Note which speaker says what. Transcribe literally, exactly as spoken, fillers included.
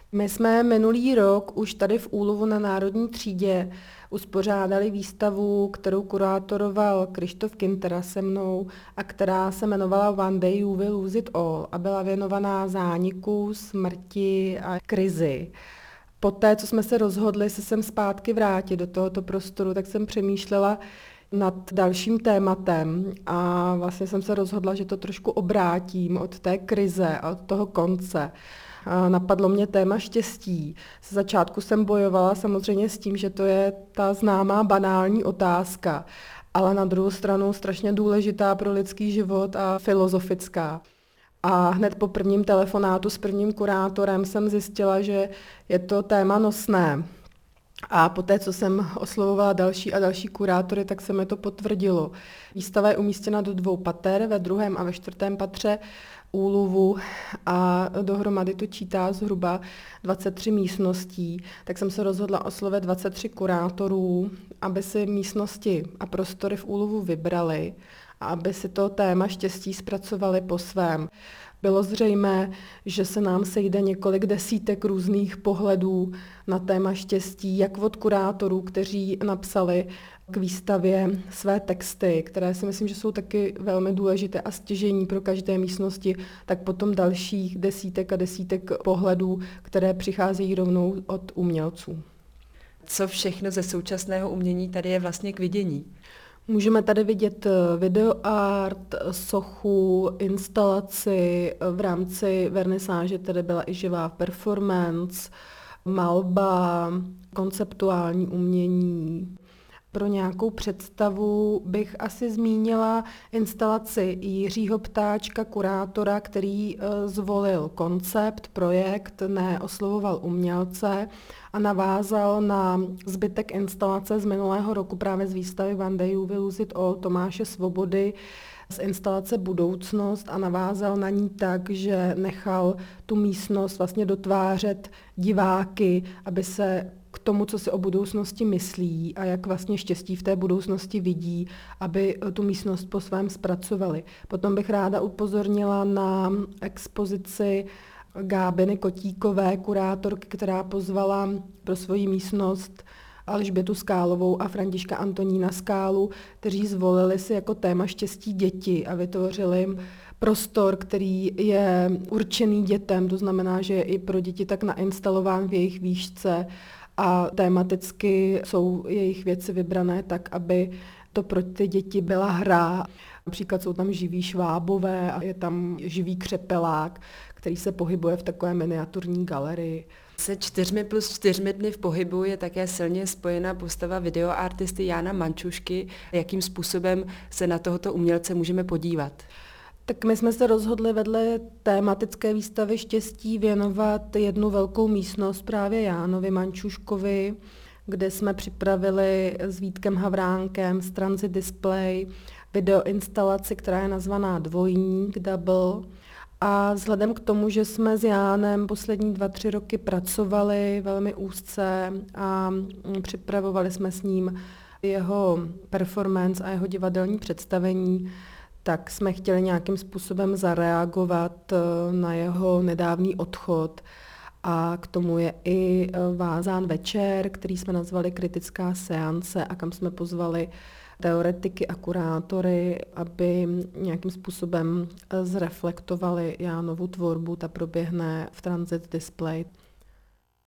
Speaker 1: My jsme minulý rok už tady v Úlovu na Národní třídě uspořádali výstavu, kterou kurátoroval Krištof Kintera se mnou a která se jmenovala One Day You Will Lose It All a byla věnovaná zániku, smrti a krizi. Poté, co jsme se rozhodli se sem zpátky vrátit do tohoto prostoru, tak jsem přemýšlela nad dalším tématem a vlastně jsem se rozhodla, že to trošku obrátím od té krize a od toho konce. Napadlo mě téma štěstí. Z začátku jsem bojovala samozřejmě s tím, že to je ta známá banální otázka, ale na druhou stranu strašně důležitá pro lidský život a filozofická. A hned po prvním telefonátu s prvním kurátorem jsem zjistila, že je to téma nosné. A poté, co jsem oslovovala další a další kurátory, tak se mi to potvrdilo. Výstava je umístěna do dvou pater, ve druhém a ve čtvrtém patře Úluvu a dohromady to čítá zhruba dvacet tři místností, tak jsem se rozhodla oslovit dvacet tři kurátorů, aby si místnosti a prostory v Úluvu vybrali a aby si to téma štěstí zpracovali po svém. Bylo zřejmé, že se nám sejde několik desítek různých pohledů na téma štěstí, jak od kurátorů, kteří napsali k výstavě své texty, které si myslím, že jsou taky velmi důležité a stěžejní pro každé místnosti, tak potom dalších desítek a desítek pohledů, které přicházejí rovnou od umělců.
Speaker 2: Co všechno ze současného umění tady je vlastně k vidění?
Speaker 1: Můžeme tady vidět videoart, sochu, instalaci, v rámci vernisáže tady byla i živá performance, malba, konceptuální umění. Pro nějakou představu bych asi zmínila instalaci Jiřího Ptáčka, kurátora, který zvolil koncept, projekt, neoslovoval umělce a navázal na zbytek instalace z minulého roku právě z výstavy One Day You Will Lose It All Tomáše Svobody z instalace Budoucnost a navázal na ní tak, že nechal tu místnost vlastně dotvářet diváky, aby se k tomu, co si o budoucnosti myslí a jak vlastně štěstí v té budoucnosti vidí, aby tu místnost po svém zpracovali. Potom bych ráda upozornila na expozici Gábiny Kotíkové, kurátorky, která pozvala pro svoji místnost Alžbětu Skálovou a Františka Antonína Skálu, kteří zvolili si jako téma štěstí děti a vytvořili prostor, který je určený dětem, to znamená, že je i pro děti tak nainstalován v jejich výšce a tematicky jsou jejich věci vybrané tak, aby to pro ty děti byla hra. Například jsou tam živí švábové a je tam živý křepelák, který se pohybuje v takové miniaturní galerii.
Speaker 2: Se čtyřmi plus čtyřmi dny v pohybu je také silně spojena postava videoartisty Jána Mančušky. Jakým způsobem se na tohoto umělce můžeme podívat?
Speaker 1: Tak my jsme se rozhodli vedle tématické výstavy štěstí věnovat jednu velkou místnost právě Jánovi Mančuškovi, kde jsme připravili s Vítkem Havránkem z Transit Display videoinstalaci, která je nazvaná Dvojník, Double. A vzhledem k tomu, že jsme s Jánem poslední dva, tři roky pracovali velmi úzce a připravovali jsme s ním jeho performance a jeho divadelní představení, tak jsme chtěli nějakým způsobem zareagovat na jeho nedávný odchod. A k tomu je i vázán večer, který jsme nazvali Kritická seance a kam jsme pozvali teoretiky a kurátory, aby nějakým způsobem zreflektovali Jánovu tvorbu, ta proběhne v Transit Display.